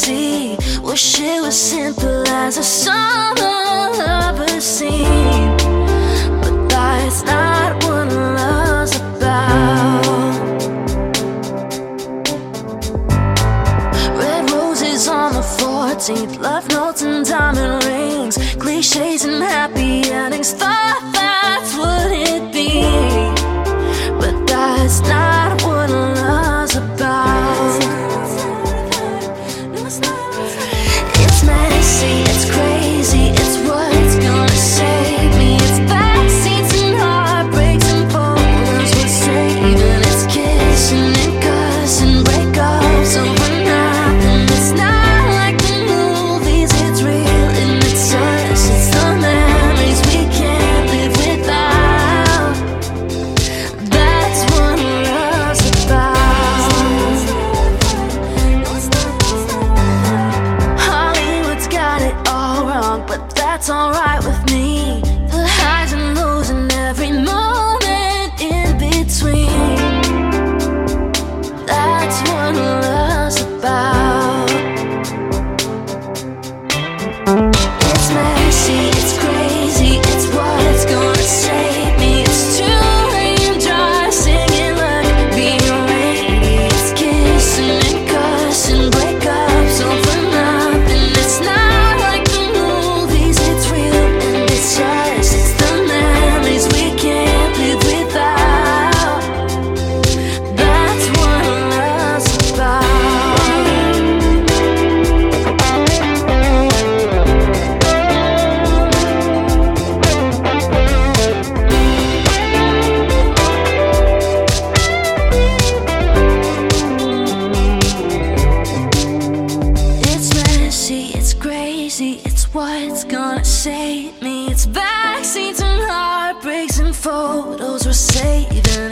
see. Wish it was simple as a summer lover scene, but that's not what love's about. Red roses on the 14th, love notes and diamond rings, cliches and happy endings. Thought that's what it'd be, but that's not what love's about. It's messy, it's crazy, it's what's gonna save me. It's backseats and heartbreaks and photos we're saving. It's kissing and cussing, breakups over nothing. It's not like the movies, it's real and it's us. It's the memories we can't live without. That's what love's about. Hollywood's got it all wrong, but that's alright with me. The highs and lows and every moment in between. That's what love's about. It's messy, it's crazy, it's what's gonna save me. It's too lame, dry singing like being lady. It's kissing and cussing, breakups over nothing. It's not like the movies, it's real and it's us. It's the memories we can't live without. That's what love's about. It's messy, it's crazy, it's what's gonna save me. It's backseats and heartbreaks and photos we're saving.